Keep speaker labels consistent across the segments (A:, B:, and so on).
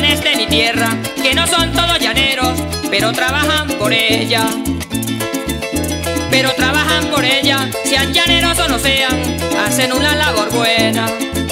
A: gabanes de mi tierra, que no son todos llaneros, pero trabajan por ella. Pero trabajan por ella, sean llaneros o no sean, hacen una labor buena.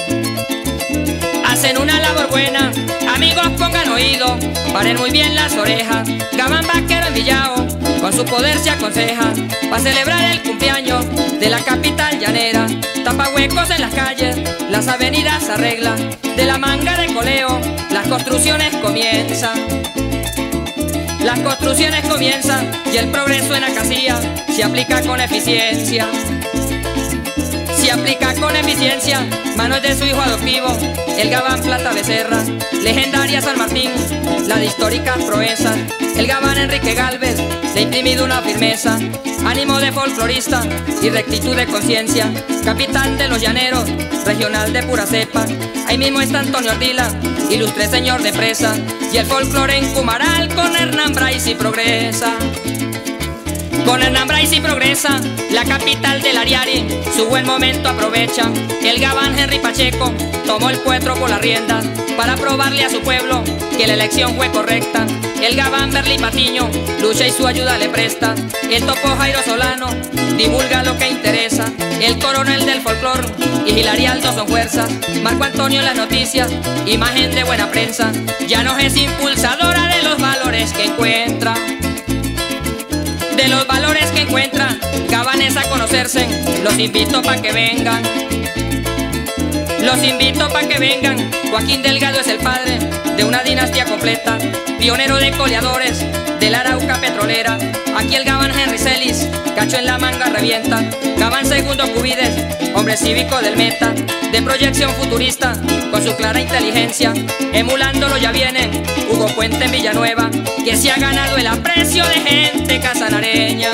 A: Hacen una labor buena, amigos pongan oído, paren muy bien las orejas. Gabán vaquero en Villao, con su poder se aconseja, para celebrar el cumpleaños de la capital llanera. Tapa huecos en las calles, las avenidas arregla, de la manga de coleo, las construcciones comienzan. Las construcciones comienzan y el progreso en Acacía se aplica con eficiencia. Se aplica con eficiencia, manos de su hijo adoptivo, el Gabán Plata Becerra, legendaria San Martín, la de históricas proezas. El Gabán Enrique Gálvez le ha imprimido una firmeza, ánimo de folclorista y rectitud de conciencia. Capitán de los llaneros, regional de pura cepa. Ahí mismo está Antonio Ardila, ilustre señor de presa. Y el folclore en Cumaral con Hernán Brais y progresa. Con Hernán Brais y progresa, la capital del Ariari, su buen momento aprovecha. El Gabán Henry Pacheco tomó el puestro por las riendas para probarle a su pueblo que la elección fue correcta. El Gabán Berlín Patiño lucha y su ayuda le presta. El Topo Jairo Solano divulga lo que interesa. El coronel del folclor y Hilarialdo son fuerzas. Marco Antonio en las noticias, imagen de buena prensa. Llanos es impulsadora de los valores que encuentra. De los valores que encuentra, Gabanes a conocerse, los invito pa' que vengan. Los invito pa' que vengan. Joaquín Delgado es el padre de una dinastía completa, pionero de coleadores de la Arauca petrolera. Aquí el Gabán Henry Celis, cacho en la manga revienta. Gabán Segundo Cubides, hombre cívico del meta, de proyección futurista, con su clara inteligencia. Emulándolo ya viene Hugo Puente en Villanueva, que se ha ganado el aprecio de gente casanareña.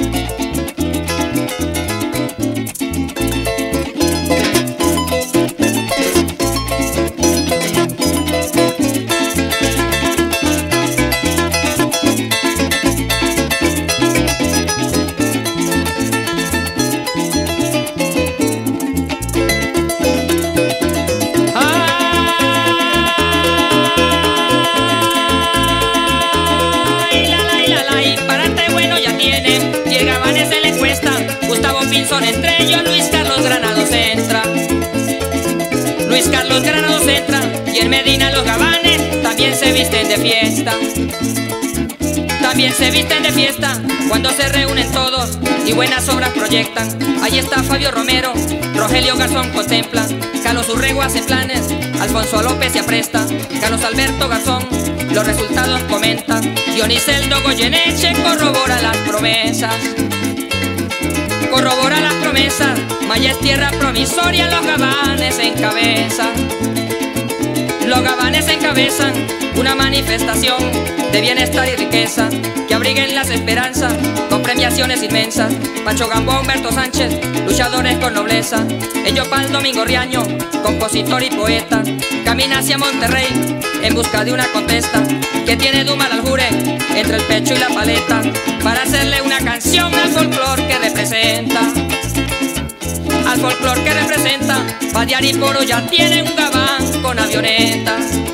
A: Entre ellos Luis Carlos Granados entra. Luis Carlos Granados entra. Y en Medina los Gabanes también se visten de fiesta. También se visten de fiesta cuando se reúnen todos y buenas obras proyectan. Ahí está Fabio Romero, Rogelio Garzón contempla, Carlos Urrego hace planes, Alfonso López se apresta, Carlos Alberto Garzón los resultados comenta, Dioniseldo Goyeneche corrobora las promesas. Corrobora las promesas, Maya es tierra promisoria, los Gabanes encabezan. Los Gabanes encabezan una manifestación de bienestar y riqueza que abriguen las esperanzas con premiaciones inmensas. Pancho Gamboa, Humberto Sánchez, luchadores con nobleza. Eyopal Domingo Riaño, compositor y poeta, camina hacia Monterrey en busca de una contesta que tiene Duma al aljure entre el pecho y la paleta para hacerle una canción al folclor que representa. Al folclor que representa, Badiar y Poro ya tienen un Gabán con avioneta.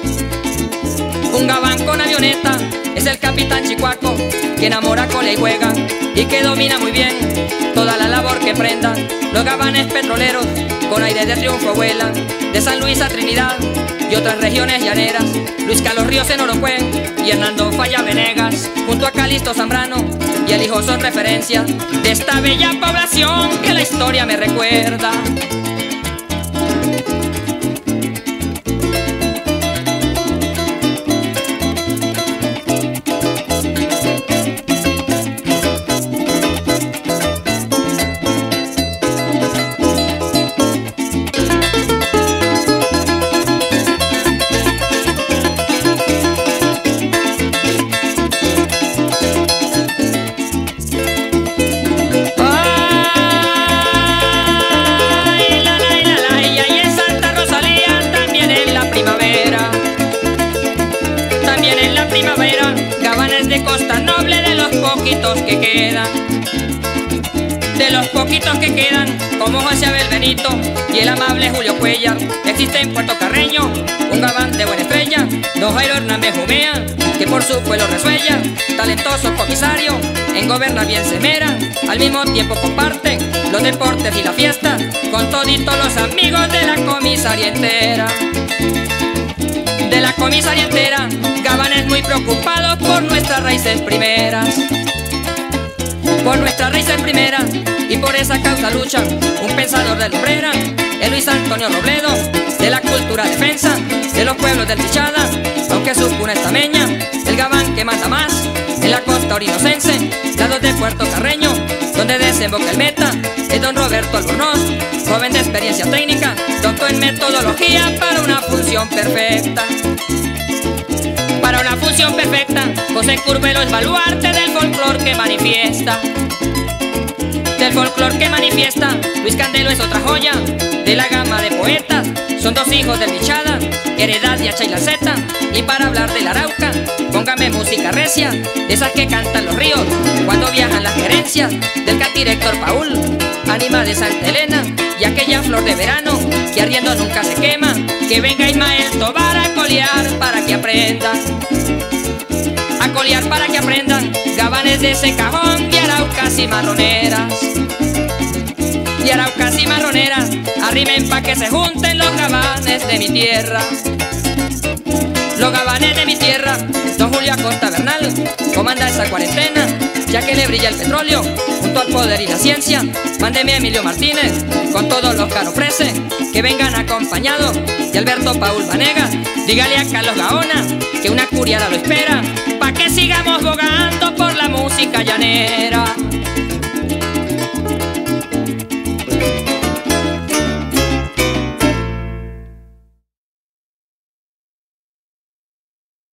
A: Un Gabán con avioneta es el capitán Chicuaco, que enamora, colea y juega y que domina muy bien toda la labor que prenda. Los Gabanes petroleros con aire de triunfo vuelan de San Luis a Trinidad y otras regiones llaneras. Luis Carlos Ríos en Orocuén y Hernando Falla Venegas, junto a Calixto Zambrano y el hijo son referencias de esta bella población que la historia me recuerda. los poquitos que quedan, como José Abel Benito y el amable Julio Cuellar, existe en Puerto Carreño un gabán de buena estrella, don Jairo Hernández Jumea, que por su pueblo resuella, talentoso comisario, en gobernar bien se mera, al mismo tiempo comparten los deportes y la fiesta, con toditos los amigos de la comisaría entera. De la comisaría entera, gabanes muy preocupados por nuestras raíces primeras. Por nuestras raíces primeras, y por esa causa luchan un pensador de la obrera, el Luis Antonio Robledo, de la cultura defensa de los pueblos del Pichada, aunque su cuna es tameña, el gabán que manda más en la costa orinocense, lados de Puerto Carreño, donde desemboca el meta, es don Roberto Albornoz, joven de experiencia técnica, doctor en metodología para una función perfecta. Para una función perfecta, José Curbelo es baluarte del folclor que manifiesta. Del folclor que manifiesta, Luis Candelo es otra joya de la gama de poetas. Son dos hijos del Pichada, Heredad y Hacha y la Zeta. Y para hablar del Arauca, póngame música recia, de esas que cantan los ríos cuando viajan las gerencias, del catire Héctor Paul, ánima de Santa Elena, y aquella flor de verano que ardiendo nunca se quema. Que venga Ismael Tobar a colear para que aprendan, a colear para que aprendan, gabanes de ese cajón y araucas y marroneras. Y araucas y marroneras, arrimen pa' que se junten los gabanes de mi tierra. Los gabanes de mi tierra, don Julio Acosta Bernal, comanda esa cuarentena, ya que le brilla el petróleo, junto al poder y la ciencia. Mándeme a Emilio Martínez, con todos los caropreses, que vengan acompañados de Alberto Paul Vanegas. Dígale a Carlos Gaona, que una curiada lo espera, pa' que sigamos bogando por la música llanera.